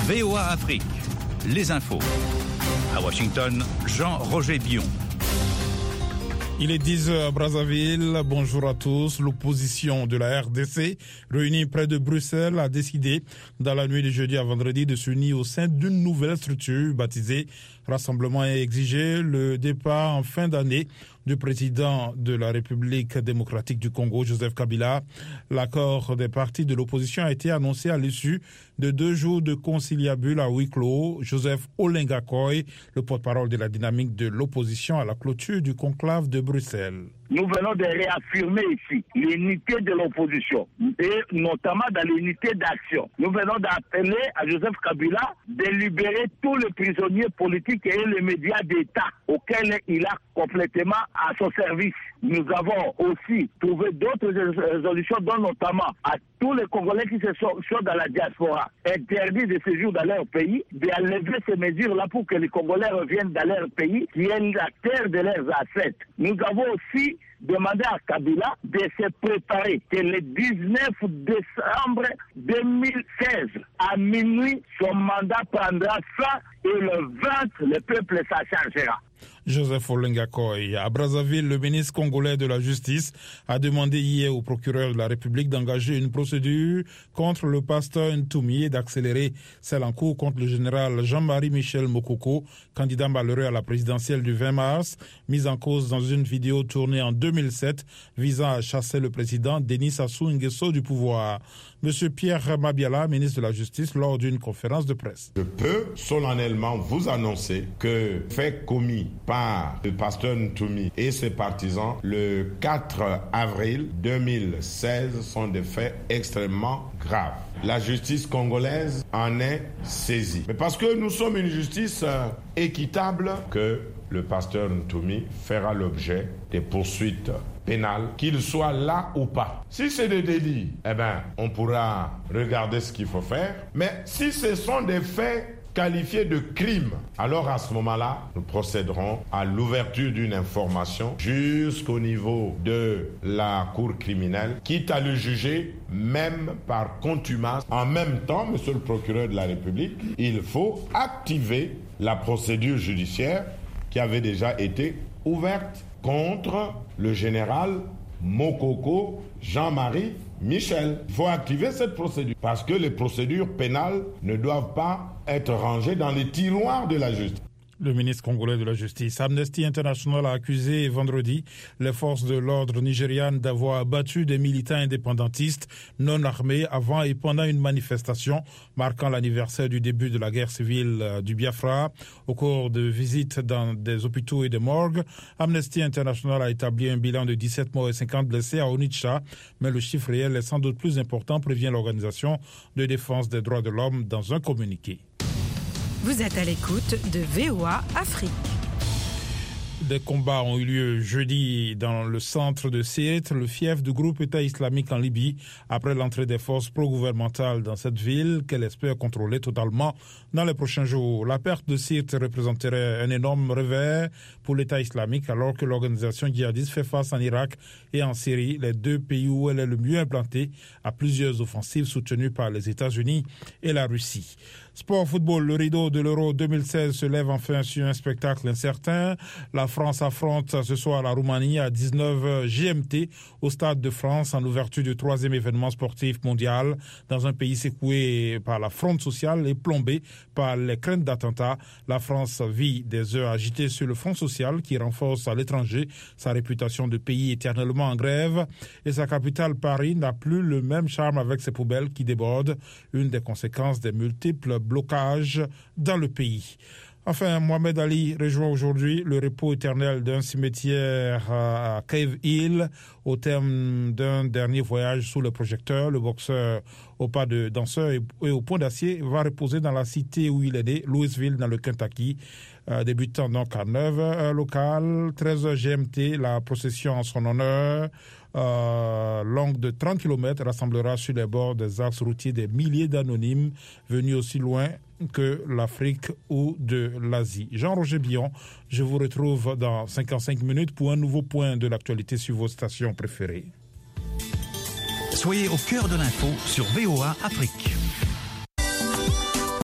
VOA Afrique, les infos. À Washington, Jean-Roger Bion. Il est 10h à Brazzaville. Bonjour à tous. L'opposition de la RDC, réunie près de Bruxelles, a décidé, dans la nuit de jeudi à vendredi, de s'unir au sein d'une nouvelle structure baptisée Rassemblement et exiger le départ en fin d'année du président de la République démocratique du Congo, Joseph Kabila. L'accord des partis de l'opposition a été annoncé à l'issue de 2 jours de conciliabule à huis clos. Joseph Olenga Koy, le porte-parole de la dynamique de l'opposition à la clôture du conclave de Bruxelles. Nous venons de réaffirmer ici l'unité de l'opposition et notamment dans l'unité d'action. Nous venons d'appeler à Joseph Kabila de libérer tous les prisonniers politiques et les médias d'État auxquels il a complètement à son service. Nous avons aussi trouvé d'autres résolutions, dont notamment à tous les Congolais qui sont dans la diaspora, interdits de séjour dans leur pays, d'enlever ces mesures-là pour que les Congolais reviennent dans leur pays, qui est la terre de leurs ancêtres. Nous avons aussi demandé à Kabila de se préparer que le 19 décembre 2016, à minuit, son mandat prendra fin et le 20, le peuple s'en chargera. Joseph Olenga Koy. À Brazzaville, le ministre congolais de la Justice a demandé hier au procureur de la République d'engager une procédure contre le pasteur Ntoumi et d'accélérer celle en cours contre le général Jean-Marie Michel Mokoko, candidat malheureux à la présidentielle du 20 mars, mis en cause dans une vidéo tournée en 2007 visant à chasser le président Denis Sassou Nguesso du pouvoir. Monsieur Pierre Mabiala, ministre de la Justice, lors d'une conférence de presse. Je peux solennellement vous annoncer que fait commis par le pasteur Ntoumi et ses partisans le 4 avril 2016 sont des faits extrêmement graves. La justice congolaise en est saisie. Mais parce que nous sommes une justice équitable, que le pasteur Ntoumi fera l'objet des poursuites pénales, qu'il soit là ou pas. Si c'est des délits, on pourra regarder ce qu'il faut faire. Mais si ce sont des faits qualifiés de crimes, alors à ce moment-là, nous procéderons à l'ouverture d'une information jusqu'au niveau de la cour criminelle, quitte à le juger même par contumace. En même temps, monsieur le procureur de la République, il faut activer la procédure judiciaire qui avait déjà été ouverte contre le général Mokoko Jean-Marie Michel. Il faut activer cette procédure parce que les procédures pénales ne doivent pas être rangées dans les tiroirs de la justice. Le ministre congolais de la Justice. Amnesty International a accusé vendredi les forces de l'ordre nigérianes d'avoir abattu des militants indépendantistes non armés avant et pendant une manifestation marquant l'anniversaire du début de la guerre civile du Biafra. Au cours de visites dans des hôpitaux et des morgues, Amnesty International a établi un bilan de 17 morts et 50 blessés à Onitsha, mais le chiffre réel est sans doute plus important, prévient l'Organisation de défense des droits de l'homme dans un communiqué. Vous êtes à l'écoute de VOA Afrique. Des combats ont eu lieu jeudi dans le centre de Sirte, le fief du groupe État islamique en Libye, après l'entrée des forces pro-gouvernementales dans cette ville qu'elle espère contrôler totalement dans les prochains jours. La perte de Sirte représenterait un énorme revers pour l'État islamique alors que l'organisation djihadiste fait face en Irak et en Syrie, les 2 pays où elle est le mieux implantée, à plusieurs offensives soutenues par les États-Unis et la Russie. Sport football, le rideau de l'Euro 2016 se lève enfin sur un spectacle incertain. La France affronte ce soir la Roumanie à 19h GMT au Stade de France en ouverture du 3e événement sportif mondial dans un pays secoué par la fronde sociale et plombé par les craintes d'attentats. La France vit des heures agitées sur le front social qui renforce à l'étranger sa réputation de pays éternellement en grève et sa capitale Paris n'a plus le même charme avec ses poubelles qui débordent, une des conséquences des multiples blocages dans le pays. Enfin, Mohamed Ali rejoint aujourd'hui le repos éternel d'un cimetière à Cave Hill au terme d'un dernier voyage sous le projecteur. Le boxeur au pas de danseur et au point d'acier va reposer dans la cité où il est né, Louisville, dans le Kentucky. Débutant donc à 9h locale, 13h GMT, la procession en son honneur, longue de 30 km, rassemblera sur les bords des axes routiers des milliers d'anonymes venus aussi loin que l'Afrique ou de l'Asie. Jean-Roger Bion, je vous retrouve dans 55 minutes pour un nouveau point de l'actualité sur vos stations préférées. Soyez au cœur de l'info sur VOA Afrique.